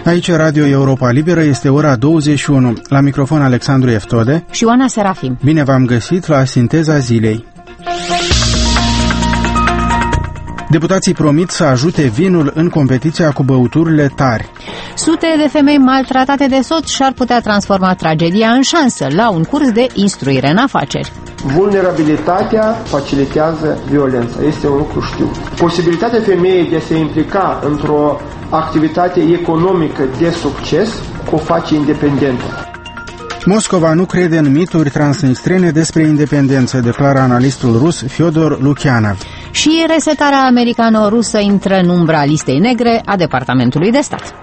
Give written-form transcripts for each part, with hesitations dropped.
Aici Radio Europa Liberă, este ora 21. La microfon Alexandru Eftode și Oana Serafim. Bine v-am găsit la Sinteza Zilei. Deputații promit să ajute vinul în competiția cu băuturile tari. Sute de femei maltratate de soț și-ar putea transforma tragedia în șansă la un curs de instruire în afaceri. Vulnerabilitatea facilitează violența. Este un lucru știut. Posibilitatea femeii de a se implica într-o activitate economică de succes o face independentă. Moscova nu crede în mituri transnistrene despre independență, declară analistul rus Fyodor Lukyanov. Și resetarea americano-rusă intră în umbra listei negre a Departamentului de Stat.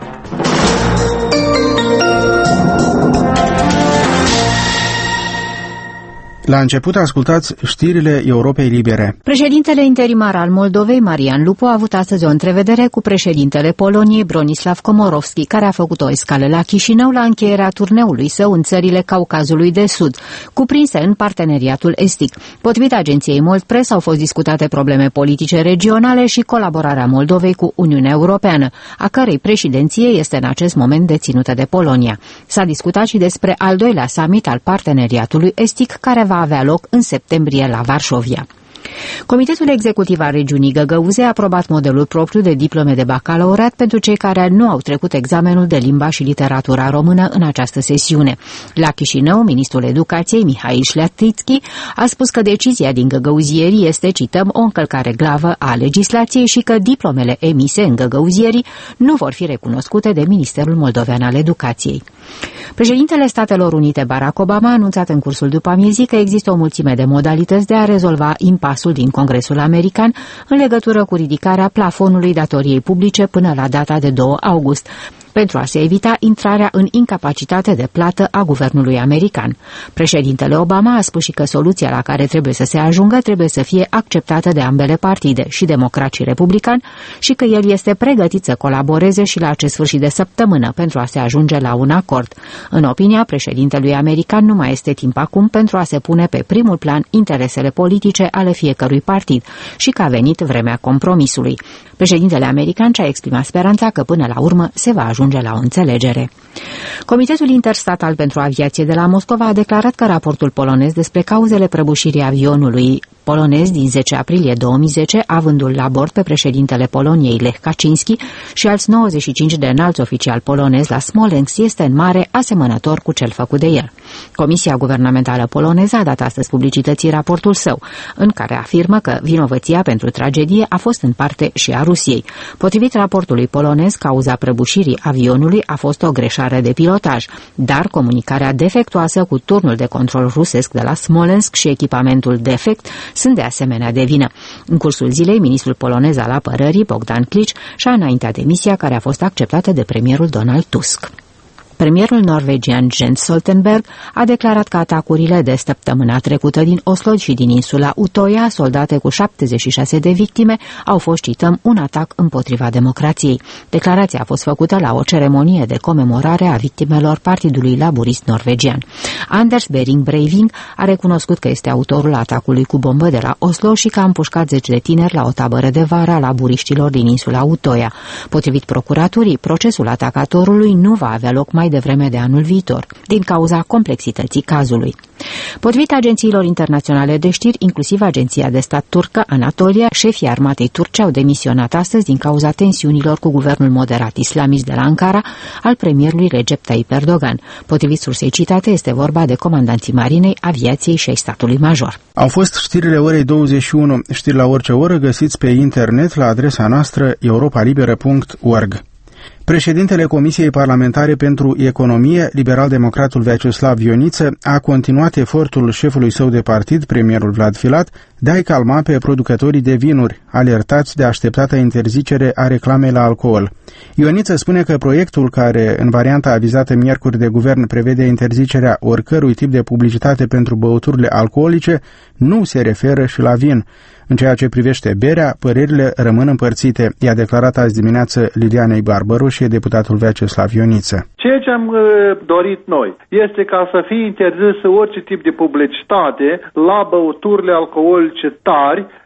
La început ascultați știrile Europei Libere. Președintele interimar al Moldovei, Marian Lupu, a avut astăzi o întrevedere cu președintele Poloniei, Bronislav Komorowski, care a făcut o escală la Chișinău la încheierea turneului său în țările Caucazului de Sud, cuprinse în parteneriatul estic. Potrivit agenției Moldpress, au fost discutate probleme politice regionale și colaborarea Moldovei cu Uniunea Europeană, a cărei președinție este în acest moment deținută de Polonia. S-a discutat și despre al doilea summit al parteneriatului estic, care va avea loc în septembrie la Varșovia. Comitetul executiv al regiunii Găgăuze a aprobat modelul propriu de diplome de bacalaureat pentru cei care nu au trecut examenul de limba și literatura română în această sesiune. La Chișinău, ministrul educației, Mihail Șleatitski, a spus că decizia din Găgăuzierii este, cităm, o încălcare gravă a legislației și că diplomele emise în Găgăuzierii nu vor fi recunoscute de Ministerul Moldovean al Educației. Președintele Statelor Unite, Barack Obama, a anunțat în cursul după amiezii că există o mulțime de modalități de a rezolva impasul din Congresul American în legătură cu ridicarea plafonului datoriei publice până la data de 2 august, pentru a se evita intrarea în incapacitate de plată a guvernului american. Președintele Obama a spus și că soluția la care trebuie să se ajungă trebuie să fie acceptată de ambele partide, și democrat și republican, și că el este pregătit să colaboreze și la acest sfârșit de săptămână pentru a se ajunge la un acord. În opinia președintelui american, nu mai este timp acum pentru a se pune pe primul plan interesele politice ale fiecărui partid și că a venit vremea compromisului. Președintele american și-a exprimat speranța că până la urmă se va ajunge la o înțelegere. Comitetul Interstatal pentru Aviație de la Moscova a declarat că raportul polonez despre cauzele prăbușirii avionului polonez din 10 aprilie 2010, avându-l la bord pe președintele Poloniei, Lech Kaczynski, și alți 95 de înalți oficiali polonezi la Smolensk, este în mare asemănător cu cel făcut de el. Comisia guvernamentală poloneză a dat astăzi publicității raportul său, în care afirmă că vinovăția pentru tragedie a fost în parte și a Rusiei. Potrivit raportului polonez, cauza prăbușirii avionului a fost o greșeală de pilotaj, dar comunicarea defectuoasă cu turnul de control rusesc de la Smolensk și echipamentul defect sunt de asemenea de vină. În cursul zilei, ministrul polonez al apărării, Bogdan Klic, și-a înaintat demisia, care a fost acceptată de premierul Donald Tusk. Premierul norvegian Jens Stoltenberg a declarat că atacurile de săptămâna trecută din Oslo și din insula Utoya, soldate cu 76 de victime, au fost, cităm, un atac împotriva democrației. Declarația a fost făcută la o ceremonie de comemorare a victimelor Partidului Laburist norvegian. Anders Behring Breivik a recunoscut că este autorul atacului cu bombă de la Oslo și că a împușcat 10 de tineri la o tabără de vară a laburiștilor din insula Utoya. Potrivit procuraturii, procesul atacatorului nu va avea loc mai devreme de anul viitor, din cauza complexității cazului. Potrivit agențiilor internaționale de știri, inclusiv agenția de stat turcă Anatolia, șefii armatei turce au demisionat astăzi din cauza tensiunilor cu guvernul moderat islamist de la Ankara al premierului Recep Tayyip Erdogan. Potrivit sursei citate, este vorba de comandanții marinei, aviației și ai statului major. Au fost știrile orei 21. Știri la orice oră găsiți pe internet la adresa noastră europalibera.org. Președintele Comisiei Parlamentare pentru Economie, liberal-democratul Vyacheslav Ioniță, a continuat efortul șefului său de partid, premierul Vlad Filat, de a-i calma pe producătorii de vinuri, alertați de așteptata interzicere a reclamei la alcool. Ioniță spune că proiectul, care în varianta avizată miercuri de guvern prevede interzicerea oricărui tip de publicitate pentru băuturile alcoolice, nu se referă și la vin. În ceea ce privește berea, părerile rămân împărțite, i-a declarat azi dimineață Lilianei Barbaroșie, deputatul Vyacheslav Ioniță. Ceea ce am dorit noi este ca să fie interzisă orice tip de publicitate la băuturile alcoolice tari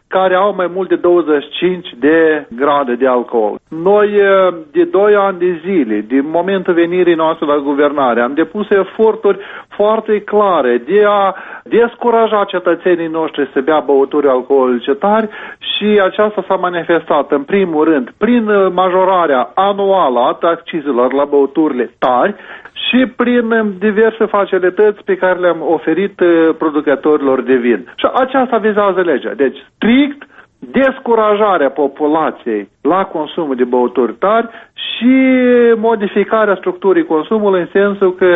care au mai mult de 25 de grade de alcool. Noi de 2 ani de zile, din momentul venirii noastre la guvernare, am depus eforturi foarte clare de a descuraja cetățenii noștri să bea băuturi alcoolice tari și aceasta s-a manifestat în primul rând prin majorarea anuală a accizelor la băuturile tari și prin diverse facilități pe care le-am oferit producătorilor de vin. Și aceasta vizează legea. Deci, strict descurajarea populației la consumul de băuturi tari și modificarea structurii consumului în sensul că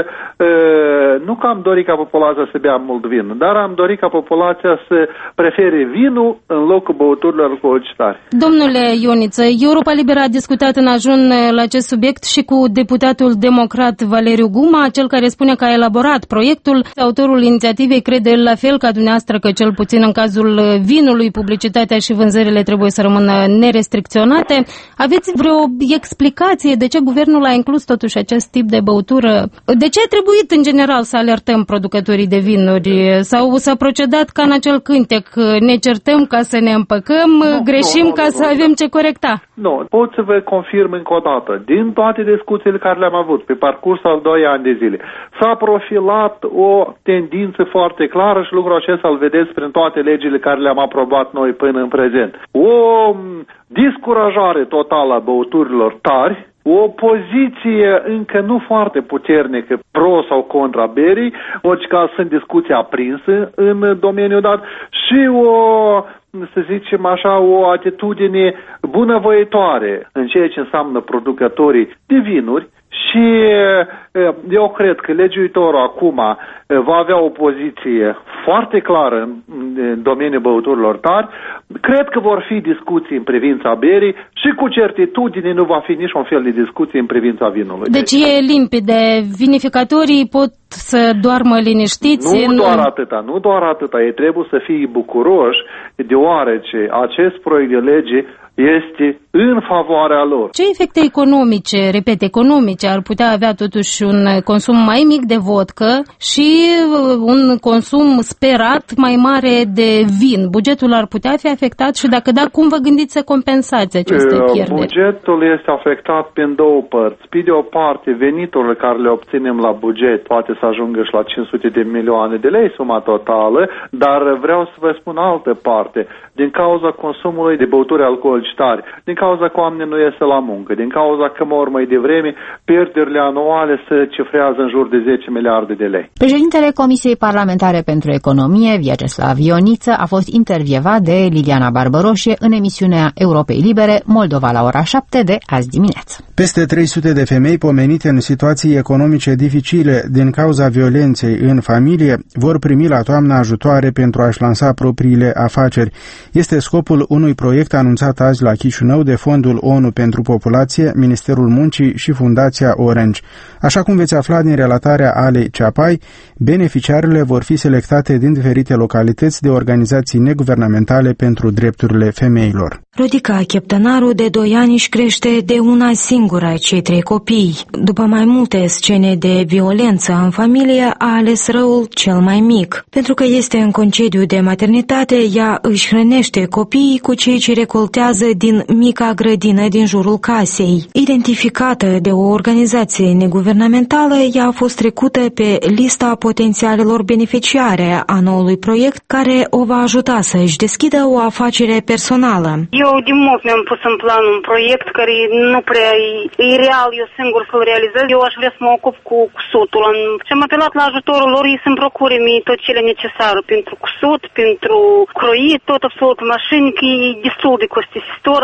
nu că am dorit ca populația să bea mult vin, dar am dorit ca populația să prefere vinul în locul băuturilor alcoolice tari. Domnule Ioniță, Europa Liberă a discutat în ajun la acest subiect și cu deputatul democrat Valeriu Guma, cel care spune că a elaborat proiectul. Autorul inițiativei crede la fel ca dumneavoastră că cel puțin în cazul vinului publicitatea și vânzările trebuie să rămână nerestricționate. Aveți vreo explicație de ce guvernul a inclus totuși acest tip de băutură? De ce a trebuit în general să alertăm producătorii de vinuri? Sau s-a procedat ca în acel cântec, ne certăm ca să ne împăcăm, greșim ca să avem ce corecta? Nu, pot să vă confirm încă o dată, din toate discuțiile care le-am avut pe parcursul al 2 ani de zile, s-a profilat o tendință foarte clară și lucrul acesta îl vedeți prin toate legile care le-am aprobat noi până în prezent. O descurajare totală a băuturilor tari, o poziție încă nu foarte puternică pro sau contra berii, orice caz sunt discuții aprinse în domeniul dat și o, să zicem așa, o atitudine bunăvoitoare în ceea ce înseamnă producătorii de vinuri. Și eu cred că legiuitorul acum va avea o poziție foarte clară în domeniul băuturilor tari. Cred că vor fi discuții în privința berii și cu certitudine nu va fi niciun fel de discuție în privința vinului. Deci e limpede. Vinificatorii pot să doarmă liniștiți? Nu doar atâta. Ei trebuie să fie bucuroși deoarece acest proiect de lege este în favoarea lor. Ce efecte economice ar putea avea totuși un consum mai mic de vodcă și un consum sperat mai mare de vin? Bugetul ar putea fi afectat și dacă da, cum vă gândiți să compensați aceste pierderi? Bugetul este afectat prin 2 părți. Pe de o parte, veniturile care le obținem la buget poate să ajungă și la 500 de milioane de lei, suma totală, dar vreau să vă spun altă parte. Din cauza consumului de băuturi alcoolice tari, din cauza că oamenii nu iese la muncă, din cauza că mor mai devreme, pierderile anuale se cifrează în jur de 10 miliarde de lei. Președintele Comisiei Parlamentare pentru Economie, Vyacheslav Ioniță, a fost intervievat de Liliana Barbăroșie în emisiunea Europei Libere, Moldova la ora 7 de azi dimineață. Peste 300 de femei pomenite în situații economice dificile din cauza violenței în familie vor primi la toamnă ajutoare pentru a-și lansa propriile afaceri. Este scopul unui proiect anunțat azi la Chișinău de Fondul ONU pentru Populație, Ministerul Muncii și Fundația Orange. Așa cum veți afla din relatarea Alei Ceapai, beneficiarele vor fi selectate din diferite localități de organizații neguvernamentale pentru drepturile femeilor. Rodica Cheptănaru, de 2 ani, își crește de una singură cei 3 copii. După mai multe scene de violență în familie, a ales răul cel mai mic. Pentru că este în concediu de maternitate, ea își hrănește copiii cu cei ce recoltează din mica grădină din jurul casei. Identificată de o organizație neguvernamentală, ea a fost trecută pe lista potențialelor beneficiare a noului proiect, care o va ajuta să își deschidă o afacere personală. Eu din mult mi-am pus în plan un proiect care nu prea e real, eu singur să-l realizez. Eu aș vrea să mă ocup cu cusutul. Și am apelat la ajutorul lor, ei să-mi procure mie tot cele necesare pentru cusut, pentru croit, tot absolut mașini, că e destul de costisitor.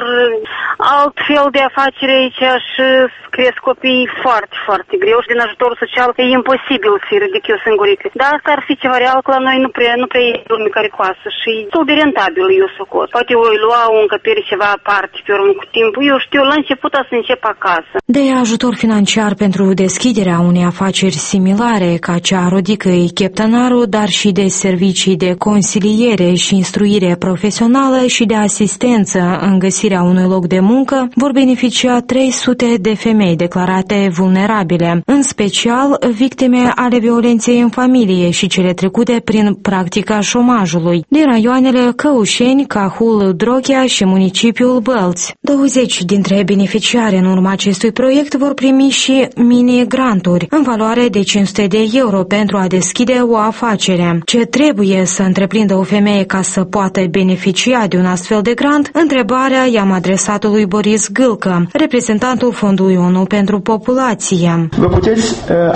Alt fel de afacere aici aș cresc copiii foarte, foarte greu și din ajutorul social e imposibil să-i ridic eu singurică. Dar asta ar fi ceva real, că la noi nu prea e lume care coasă și e destul de rentabil, eu socot. Poate voi lua o încăpere ceva aparte pe urmă cu timpul. Eu știu, la început să încep acasă. De ajutor financiar pentru deschiderea unei afaceri similare ca cea a Rodicăi Cheptănaru, dar și de servicii de consiliere și instruire profesională și de asistență în în găsirea unui loc de muncă, vor beneficia 300 de femei declarate vulnerabile, în special victime ale violenței în familie și cele trecute prin practica șomajului, din raioanele Căușeni, Cahul, Droghea și municipiul Bălți. 20 dintre beneficiari în urma acestui proiect vor primi și mini-granturi în valoare de 500 de euro pentru a deschide o afacere. Ce trebuie să întreprindă o femeie ca să poată beneficia de un astfel de grant? Întrebarea i-am adresat lui Boris Gâlcă, reprezentantul Fondului ONU pentru Populație. Vă puteți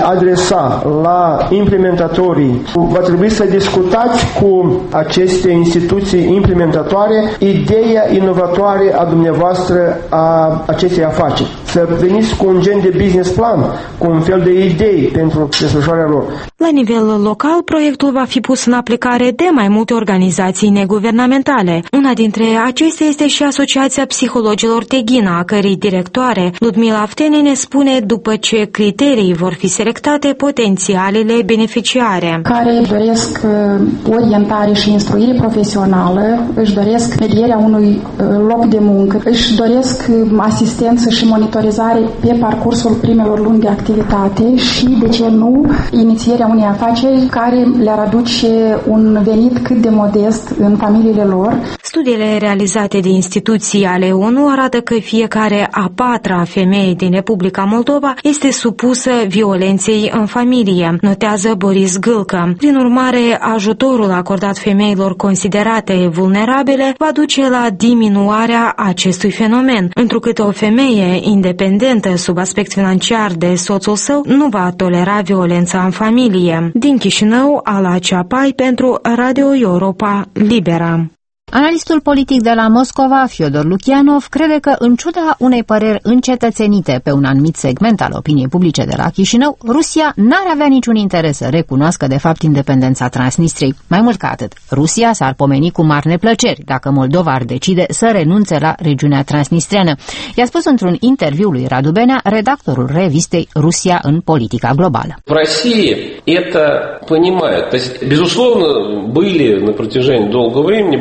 adresa la implementatorii. Va trebui să discutați cu aceste instituții implementatoare ideea inovatoare a dumneavoastră a acestei afaceri. Să veniți cu un gen de business plan, cu un fel de idei pentru desfășurarea lor. La nivel local, proiectul va fi pus în aplicare de mai multe organizații neguvernamentale. Una dintre acestea este și Asociația Psihologilor Teghina, a cărei directoare, Ludmila Aftene, ne spune după ce criterii vor fi selectate potențialele beneficiare. Care doresc orientare și instruire profesională, își doresc medierea unui loc de muncă, își doresc asistență și monitorizare pe parcursul primelor luni de activitate și, de ce nu, inițierea unei afaceri care le-ar aduce un venit cât de modest în familiile lor. Studiile realizate de instituții ale ONU arată că fiecare a patra femeie din Republica Moldova este supusă violenței în familie, notează Boris Gâlcă. Prin urmare, ajutorul acordat femeilor considerate vulnerabile va duce la diminuarea acestui fenomen, întrucât o femeie independentă sub aspect financiar de soțul său nu va tolera violența în familie. Din Chișinău, Ala Ceapai pentru Radio Europa Libera. Analistul politic de la Moscova, Fyodor Lukianov, crede că, în ciuda unei păreri încetățenite pe un anumit segment al opiniei publice de la Chișinău, Rusia n-ar avea niciun interes să recunoască de fapt independența Transnistriei. Mai mult ca atât, Rusia s-ar pomeni cu mari neplăceri dacă Moldova ar decide să renunțe la regiunea transnistriană. I-a spus într-un interviu lui Radu Benea, redactorul revistei Rusia în politica globală. В России это понимают. То есть, безусловно, были на протяжении долгого времени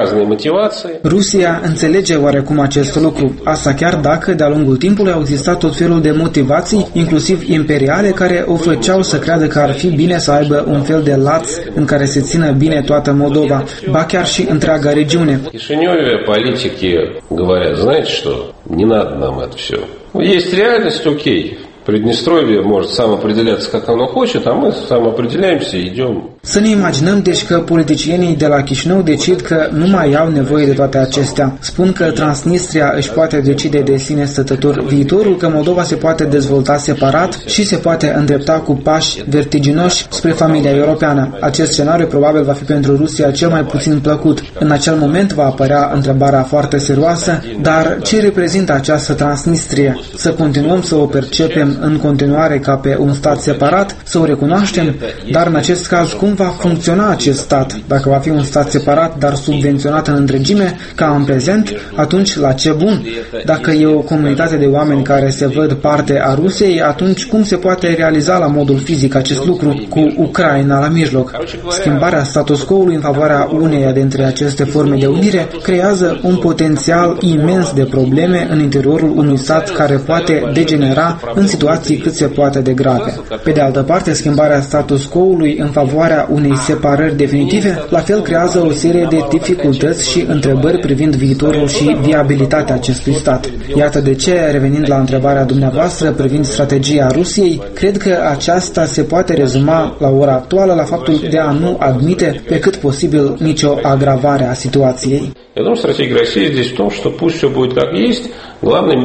Rusia înțelege oarecum acest lucru, asta chiar dacă de-a lungul timpului au existat tot felul de motivații, inclusiv imperiale, care o făceau să creadă că ar fi bine să aibă un fel de laț în care se țină bine toată Moldova, ba chiar și întreaga regiune. Кишинёве политики говорят, знаете что, не надо нам это все. Есть реальность, окей. Приднестровье может самоопределяться, как оно хочет, а мы самоопределяемся и идем. Să ne imaginăm deci că politicienii de la Chișinău decid că nu mai au nevoie de toate acestea. Spun că Transnistria își poate decide de sine stătător viitorul, că Moldova se poate dezvolta separat și se poate îndrepta cu pași vertiginoși spre familia europeană. Acest scenariu probabil va fi pentru Rusia cel mai puțin plăcut. În acel moment va apărea întrebarea foarte serioasă, dar ce reprezintă această Transnistrie? Să continuăm să o percepem în continuare ca pe un stat separat, să o recunoaștem, dar în acest caz cum va funcționa acest stat? Dacă va fi un stat separat, dar subvenționat în întregime, ca în prezent, atunci la ce bun? Dacă e o comunitate de oameni care se văd parte a Rusiei, atunci cum se poate realiza la modul fizic acest lucru cu Ucraina la mijloc? Schimbarea status quo-ului în favoarea uneia dintre aceste forme de unire creează un potențial imens de probleme în interiorul unui stat care poate degenera în situații cât se poate de grave. Pe de altă parte, schimbarea status quo-ului în favoarea unei separări definitive, la fel creează o serie de dificultăți și întrebări privind viitorul și viabilitatea acestui stat. Iată de ce, revenind la întrebarea dumneavoastră privind strategia Rusiei, cred că aceasta se poate rezuma la ora actuală la faptul de a nu admite pe cât posibil nicio agravare a situației. Я думаю, стратегия России здесь в том, что пусть все будет как есть, главное,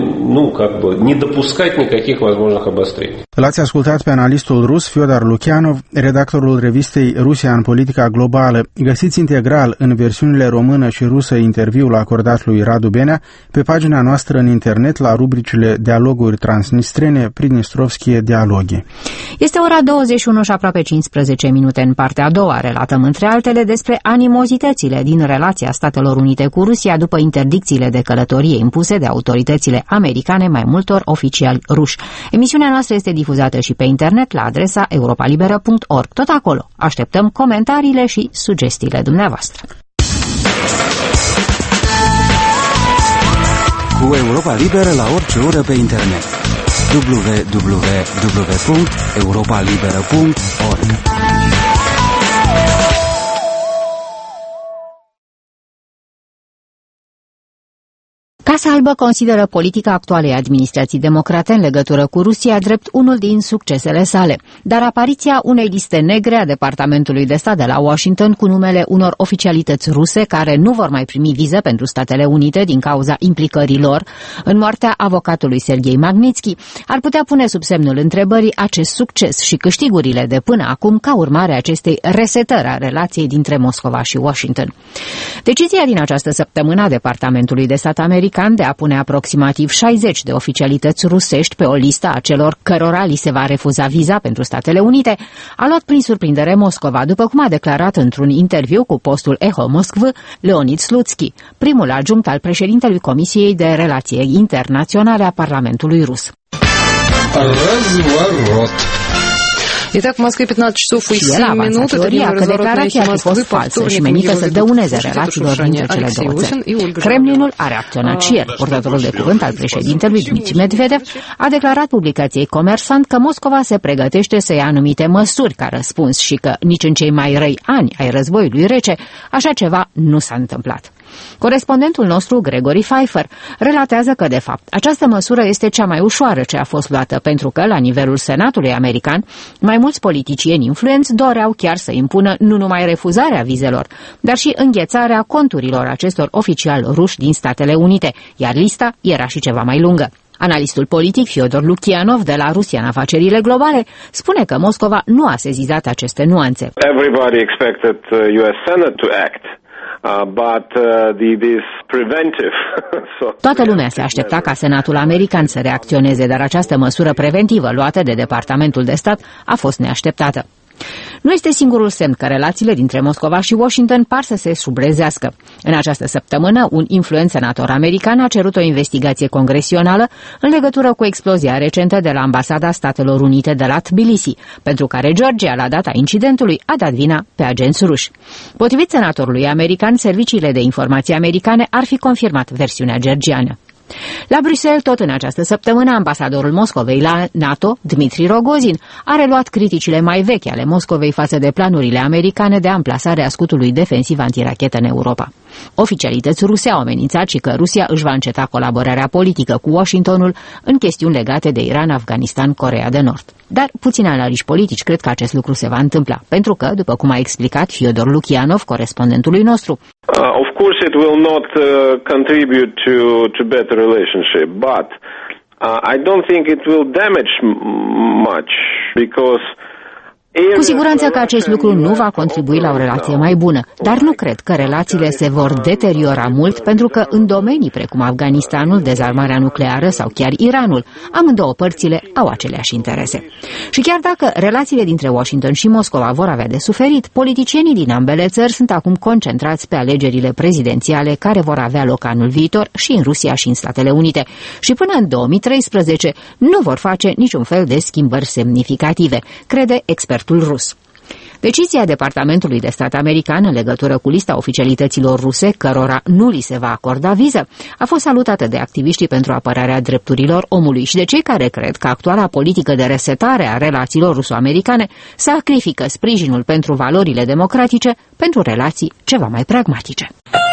не допускать никаких возможных обострений. L-ați ascultat pe analistul rus Fyodor Lukianov, redactorul revistei Rusia în politica globală. Găsiți integral în versiunile română și rusă interviul acordat lui Radu Benea pe pagina noastră în internet la rubricile Dialoguri transnistrene, Pridnestrovskie dialoghi. Este ora 21 și aproape 15 minute. În partea a doua relatăm între altele despre animozitățile din relația Statelor Unite cu Rusia după interdicțiile de călătorie impuse de autoritățile americane mai multor oficiali ruși. Emisiunea noastră este difuzată și pe internet la adresa europalibera.org. Tot acolo așteptăm comentariile și sugestiile dumneavoastră. Cu Europa Liberă la orice oră pe internet. www.europalibera.org. Casa Albă consideră politica actualei administrații democrate în legătură cu Rusia drept unul din succesele sale, dar apariția unei liste negre a Departamentului de Stat de la Washington cu numele unor oficialități ruse care nu vor mai primi viză pentru Statele Unite din cauza implicării lor în moartea avocatului Serghei Magnitsky ar putea pune sub semnul întrebării acest succes și câștigurile de până acum ca urmare a acestei resetări a relației dintre Moscova și Washington. Decizia din această săptămână a Departamentului de Stat american de a pune aproximativ 60 de oficialități rusești pe o listă a celor cărora li se va refuza viza pentru Statele Unite a luat prin surprindere Moscova, după cum a declarat într-un interviu cu postul Echo Moskvă Leonid Slutsky, primul adjunct al președintelui Comisiei de Relații Internaționale a Parlamentului Rus. Итак, в Москве 15 часов и 7 минут. Это теория că declarația a fost falsă și menită să dăuneze relațiilor dintre cele două țări. Kremlinul a reacționat și ieri. Purtătorul de cuvânt al președintelui Dmitri Medvedev a declarat publicației Comersant că Moscova se pregătește să ia anumite măsuri ca răspuns și că nici în cei mai răi ani ai războiului rece așa ceva nu s-a întâmplat. Corespondentul nostru, Gregory Pfeiffer, relatează că, de fapt, această măsură este cea mai ușoară ce a fost luată, pentru că, la nivelul Senatului american, mai mulți politicieni influenți doreau chiar să impună nu numai refuzarea vizelor, dar și înghețarea conturilor acestor oficiali ruși din Statele Unite, iar lista era și ceva mai lungă. Analistul politic Fyodor Lukianov de la Rusia în afacerile globale spune că Moscova nu a sezizat aceste nuanțe. Everybody expected US Senate to act. Toată lumea se aștepta ca Senatul american să reacționeze, dar această măsură preventivă luată de Departamentul de Stat a fost neașteptată. Nu este singurul semn că relațiile dintre Moscova și Washington par să se subrezească. În această săptămână, un influent senator american a cerut o investigație congresională în legătură cu explozia recentă de la Ambasada Statelor Unite de la Tbilisi, pentru care Georgia, la data incidentului, a dat vina pe agenți ruși. Potrivit senatorului american, serviciile de informații americane ar fi confirmat versiunea georgiană. La Bruxelles, tot în această săptămână, ambasadorul Moscovei la NATO, Dmitri Rogozin, a reluat criticile mai vechi ale Moscovei față de planurile americane de amplasare a scutului defensiv antirachetă în Europa. Oficialități ruse au amenințat și că Rusia își va înceta colaborarea politică cu Washingtonul în chestiuni legate de Iran, Afganistan, Coreea de Nord. Dar puțini analiști politici cred că acest lucru se va întâmpla, pentru că, după cum a explicat Fyodor Lukianov, corespondentului nostru, of course it will not contribute to better relationship, but I don't think it will damage much because cu siguranță că acest lucru nu va contribui la o relație mai bună, dar nu cred că relațiile se vor deteriora mult, pentru că în domenii precum Afganistanul, dezarmarea nucleară sau chiar Iranul, amândouă părțile au aceleași interese. Și chiar dacă relațiile dintre Washington și Moscova vor avea de suferit, politicienii din ambele țări sunt acum concentrați pe alegerile prezidențiale care vor avea loc anul viitor și în Rusia și în Statele Unite. Și până în 2013 nu vor face niciun fel de schimbări semnificative, crede expertul rus. Decizia Departamentului de Stat american în legătură cu lista oficialităților ruse cărora nu li se va acorda viză a fost salutată de activiștii pentru apărarea drepturilor omului și de cei care cred că actuala politică de resetare a relațiilor ruso-americane sacrifică sprijinul pentru valorile democratice pentru relații ceva mai pragmatice.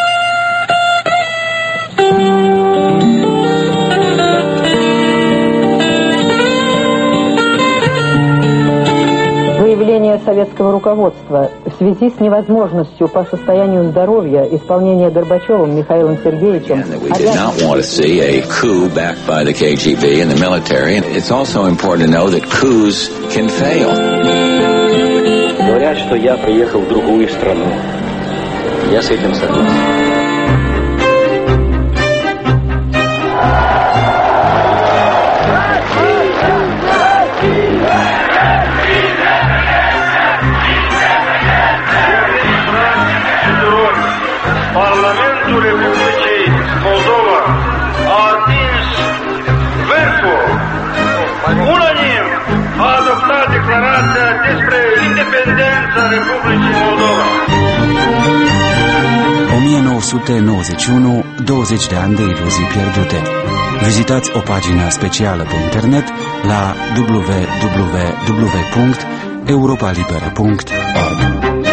Заявление советского руководства в связи с невозможностью по состоянию здоровья исполнения Горбачевым Михаилом Сергеевичем. We did not want to see a coup backed by the KGB and the military. It's also important to know that coups can fail. Говорят, что я приехал в другую страну. Я с этим согласен. Parlamentul Republicii Moldova a atins vârful. Unanim a adoptat declarația despre independența Republicii Moldova. 1991, 20 de ani de iluzii pierdute. Vizitați o pagină specială pe internet la www.europalibera.org.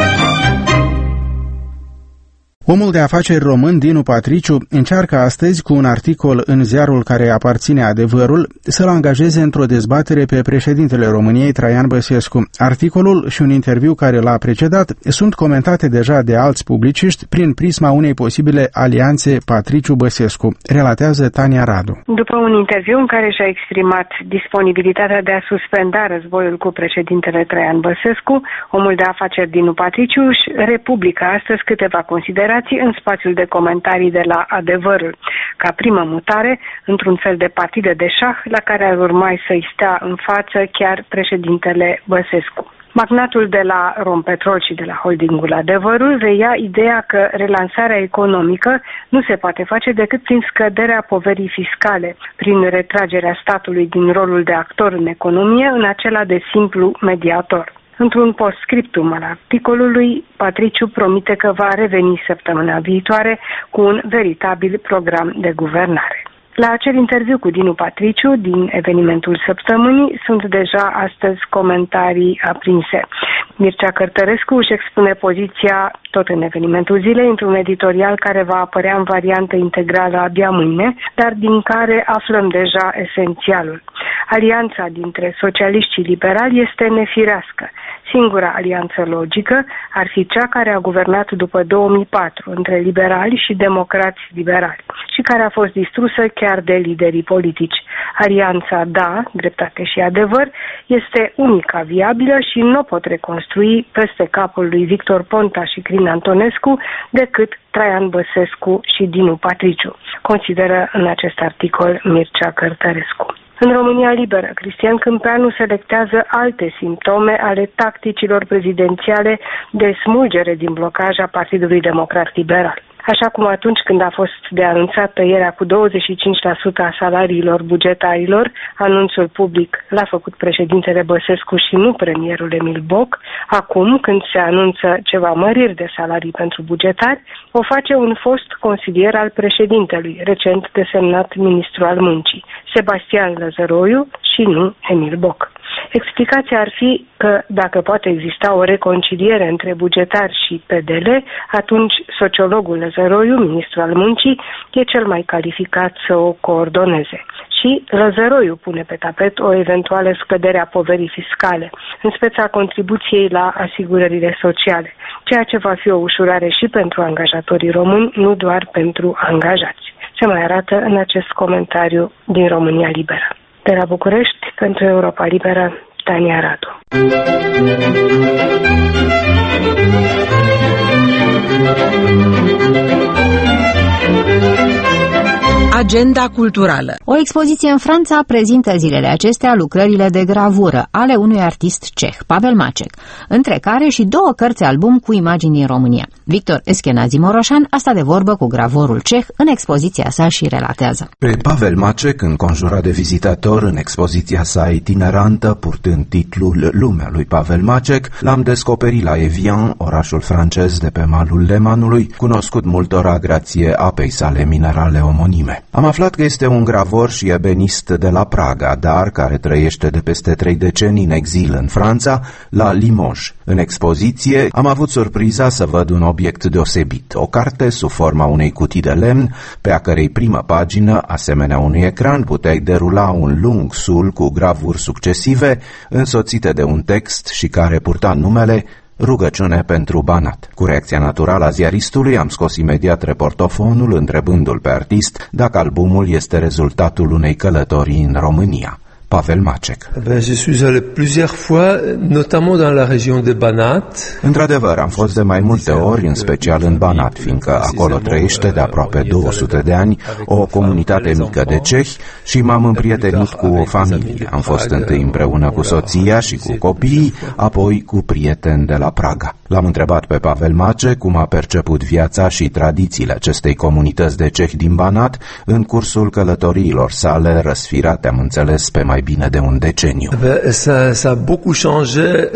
Omul de afaceri român Dinu Patriciu încearcă astăzi cu un articol în ziarul care aparține Adevărul să-l angajeze într-o dezbatere pe președintele României Traian Băsescu. Articolul și un interviu care l-a precedat sunt comentate deja de alți publiciști prin prisma unei posibile alianțe Patriciu-Băsescu, relatează Tania Radu. După un interviu în care și-a exprimat disponibilitatea de a suspenda războiul cu președintele Traian Băsescu, omul de afaceri Dinu Patriciu își republică astăzi câteva considerații în spațiul de comentarii de la Adevărul, ca primă mutare într-un fel de partidă de șah la care ar urma să-i stea în față chiar președintele Băsescu. Magnatul de la Rompetrol și de la holdingul Adevărul reia ideea că relansarea economică nu se poate face decât prin scăderea poverii fiscale, prin retragerea statului din rolul de actor în economie în acela de simplu mediator. Într-un postscriptum al articolului, Patriciu promite că va reveni săptămâna viitoare cu un veritabil program de guvernare. La acel interviu cu Dinu Patriciu din evenimentul săptămânii sunt deja astăzi comentarii aprinse. Mircea Cărtărescu își expune poziția tot în evenimentul zilei într-un editorial care va apărea în variantă integrală abia mâine, dar din care aflăm deja esențialul. Alianța dintre socialiști și liberali este nefirească. Singura alianță logică ar fi cea care a guvernat după 2004 între liberali și democrați liberali și care a fost distrusă chiar de liderii politici. Alianța Da, Dreptate și Adevăr este unica viabilă și nu o pot reconstrui peste capul lui Victor Ponta și Crin Antonescu decât Traian Băsescu și Dinu Patriciu, consideră în acest articol Mircea Cărtărescu. În România Liberă, Cristian Câmpeanu selectează alte simptome ale tacticilor prezidențiale de smulgere din blocaj a Partidului Democrat Liberal. Așa cum atunci când a fost de anunțat tăierea cu 25% a salariilor bugetarilor, anunțul public l-a făcut președintele Băsescu și nu premierul Emil Boc, acum când se anunță ceva măriri de salarii pentru bugetari, o face un fost consilier al președintelui, recent desemnat ministru al muncii, Sebastian Lăzăroiu și nu Emil Boc. Explicația ar fi că dacă poate exista o reconciliere între bugetari și PDL, atunci sociologul Lăzăroiu, ministru al muncii, e cel mai calificat să o coordoneze. Și Lăzăroiu pune pe tapet o eventuală scădere a poverii fiscale, în speța contribuției la asigurările sociale, ceea ce va fi o ușurare și pentru angajatorii români, nu doar pentru angajați. Se mai arată în acest comentariu din România Liberă. De la București, pentru Europa Liberă, Tania Radu. Agenda culturală. O expoziție în Franța prezintă zilele acestea lucrările de gravură ale unui artist ceh, Pavel Macek, între care și 2 cărți album cu imagini din România. Victor Eschenazi Moroșan a stat de vorbă cu gravorul ceh în expoziția sa și relatează. Pe Pavel Macek, înconjurat de vizitatori în expoziția sa itinerantă, purtând titlul Lumea lui Pavel Macek, l-am descoperit la Evian, orașul francez de pe malul Lemanului, cunoscut multora grație apei sale minerale omonime. Am aflat că este un gravor și ebenist de la Praga, dar care trăiește de peste 3 decenii în exil în Franța, la Limoges. În expoziție am avut surpriza să văd un obiect deosebit, o carte sub forma unei cutii de lemn, pe a cărei primă pagină, asemenea unui ecran, puteai derula un lung sul cu gravuri succesive, însoțite de un text și care purta numele Rugăciune pentru Banat. Cu reacția naturală a ziaristului am scos imediat reportofonul, întrebându-l pe artist dacă albumul este rezultatul unei călătorii în România. Pavel Macek. Je suis allé plusieurs fois, notamment dans la région de Banat. Într-adevăr, am fost de mai multe ori, în special în Banat, fiindcă acolo trăiește de aproape 200 de ani o comunitate mică de cehi și m-am împrietenit cu o familie. Am fost întâi împreună cu soția și cu copiii, apoi cu prieteni de la Praga. L-am întrebat pe Pavel Macek cum a perceput viața și tradițiile acestei comunități de cehi din Banat în cursul călătoriilor sale răsfirate, am înțeles, pe mai mai bine de un deceniu. Ça a beaucoup changé,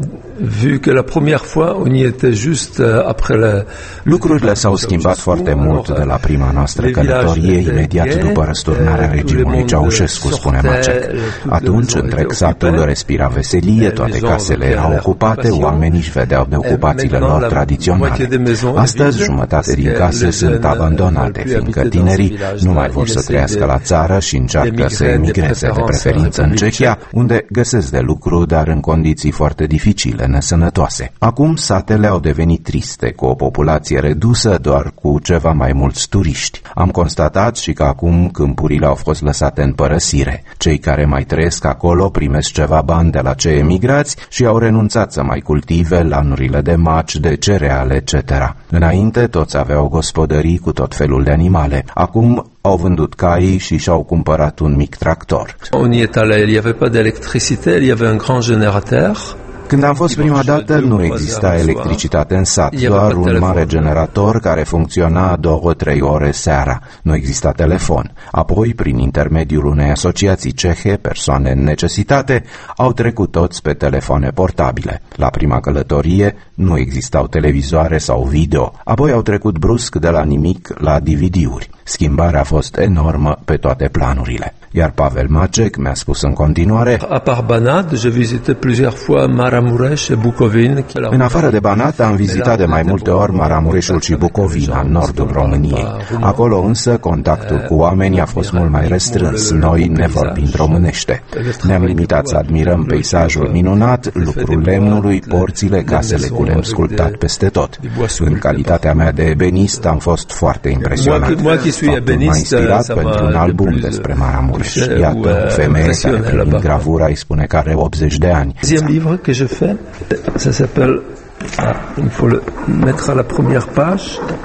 vu que la première fois on y était juste après la... Lucrurile s-au schimbat foarte mult de la prima noastră călătorie imediat după răsturnarea regimului Ceaușescu, spune Macek. Atunci, întreg satul respira veselie, toate casele erau ocupate, oamenii își vedeau de ocupațiile lor tradiționale. Astăzi, jumătate din case sunt abandonate, fiindcă tinerii nu mai vor să trăiască la țară și încearcă să emigreze, de preferință în Cehia, unde găsesc de lucru, dar în condiții foarte dificile, nesănătoase. Acum satele au devenit triste, cu o populație redusă, doar cu ceva mai mulți turiști. Am constatat și că acum câmpurile au fost lăsate în părăsire. Cei care mai trăiesc acolo primesc ceva bani de la cei emigrați și au renunțat să mai cultive lanurile de maci, de cereale, etc. Înainte toți aveau gospodării cu tot felul de animale. Acum au vândut caii și și-au cumpărat un mic tractor. On y est allé, il y avait pas d'électricité, il y avait un grand générateur. Când am fost prima dată, nu exista electricitate în sat, doar un mare generator care funcționa 2-3 ore seara. Nu exista telefon. Apoi, prin intermediul unei asociații cehe, persoane în necesitate, au trecut toți pe telefoane portabile. La prima călătorie nu existau televizoare sau video. Apoi au trecut brusc de la nimic la DVD-uri. Schimbarea a fost enormă pe toate planurile. Iar Pavel Macek mi-a spus în continuare: À part Banat, j'ai visité plusieurs fois Maramureș et Bucovine. În afară de Banat, am vizitat de mai multe ori Maramureșul și Bucovina, în nordul României. Acolo însă contactul cu oamenii a fost mult mai restrâns, noi nevorbind românește. Ne-am limitat să admirăm peisajul minunat, lucrul lemnului, porțile, casele cu lemn sculptat peste tot. În calitatea mea de ebenist am fost foarte impresionat. Faptul m-a inspirat pentru un album despre Maramureș. Iată o femeie care privind gravura îi spune că are 80 de ani. Deuxième livre que je fais, ça s'appelle, il faut le mettre à la première page,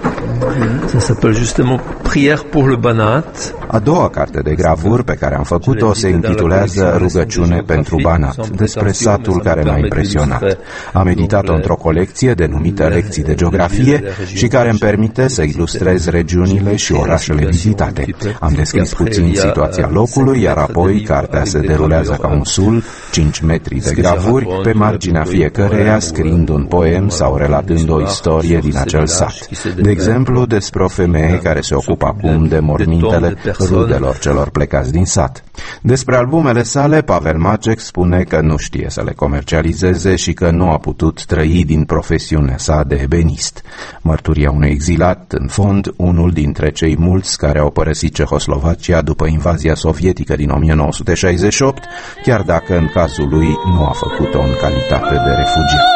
ça s'appelle justement Prière pour le Banat. A doua carte de gravuri pe care am făcut-o se intitulează Rugăciune pentru Banat, despre satul care m-a impresionat. Am editat-o într-o colecție denumită Lecții de Geografie și care îmi permite să ilustrez regiunile și orașele vizitate. Am descris puțin situația locului, iar apoi cartea se derulează ca un sul, 5 metri de gravuri, pe marginea fiecăreia scriind un poem sau relatând o istorie din acel sat. De exemplu, despre o femeie care se ocupă acum de mormintele rudelor celor plecați din sat. Despre albumele sale, Pavel Macek spune că nu știe să le comercializeze și că nu a putut trăi din profesiunea sa de ebenist. Mărturia unui exilat, în fond, unul dintre cei mulți care au părăsit Cehoslovacia după invazia sovietică din 1968, chiar dacă în cazul lui nu a făcut-o în calitate de refugiat.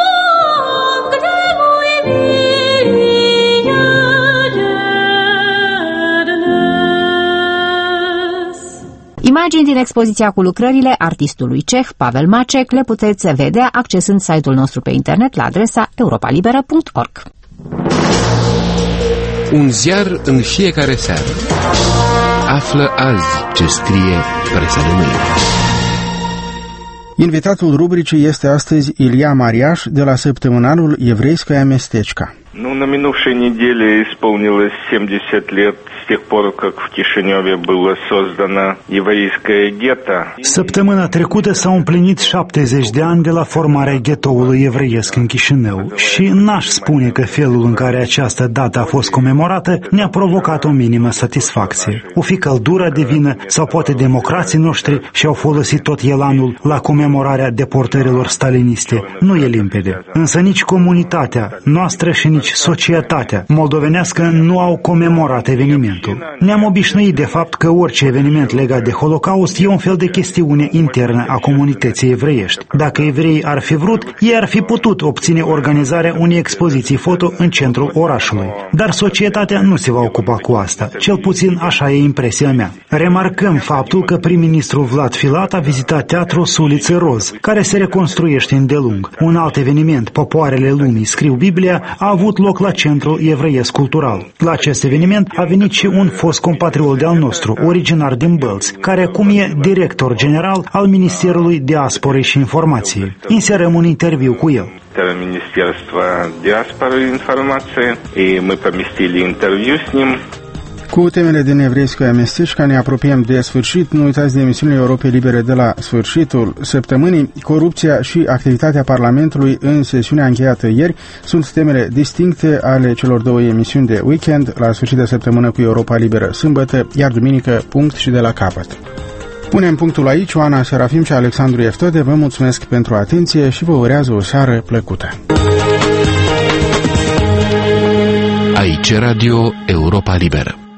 Imagini din expoziția cu lucrările artistului ceh Pavel Macek le puteți vedea accesând site-ul nostru pe internet la adresa europalibera.org. Un ziar în fiecare seară. Află azi ce scrie presa de mâine. Invitatul rubricii este astăzi Ilia Mariaș de la săptămânalul Еврейская местечко. Ну, на минувшей неделе исполнилось 70 лет с тех пор, как в Кишиневе было создано еврейское гетто. Săptămâna trecută s-au împlinit 70 de ani de la formarea ghetoului evreiesc în Chișinău și n-aș spune că felul în care această dată a fost comemorată ne-a provocat o minimă satisfacție. O fi căldura divină sau poate democrații noștri și-au folosit tot elanul la comemorarea deportărilor staliniste. Nu e limpede. Însă nici comunitatea noastră și nici societatea moldovenească nu au comemorat evenimentul. Ne-am obișnuit de fapt că orice eveniment legat de Holocaust e un fel de chestiune internă a comunității evreiești. Dacă evreii ar fi vrut, ei ar fi putut obține organizarea unei expoziții foto în centrul orașului. Dar societatea nu se va ocupa cu asta. Cel puțin așa e impresia mea. Remarcăm faptul că prim-ministrul Vlad Filat a vizitat teatrul Suliță Roz, care se reconstruiește îndelung. Un alt eveniment, Popoarele lumii scriu Biblia, a avut loc la Centrul Evreiesc Cultural. La acest eveniment a venit și un fost compatriot de-al nostru, originar din Bălți, care acum e director general al Ministerului Diasporei și Informației. Inserăm un interviu cu el. Министерства диаспоры и информации, и мы поместили интервью с ним. Cu temele din Evreiskoia Mestečka ne apropiem de sfârșit. Nu uitați de emisiunile Europei Libere de la sfârșitul săptămânii. Corupția și activitatea Parlamentului în sesiunea încheiată ieri sunt temele distincte ale celor două emisiuni de weekend, la sfârșit de săptămână cu Europa Liberă sâmbătă, iar duminică punct și de la capăt. Punem punctul aici. Oana Serafim și Alexandru Eftode vă mulțumesc pentru atenție și vă urează o seară plăcută. Aici Radio Europa Liberă.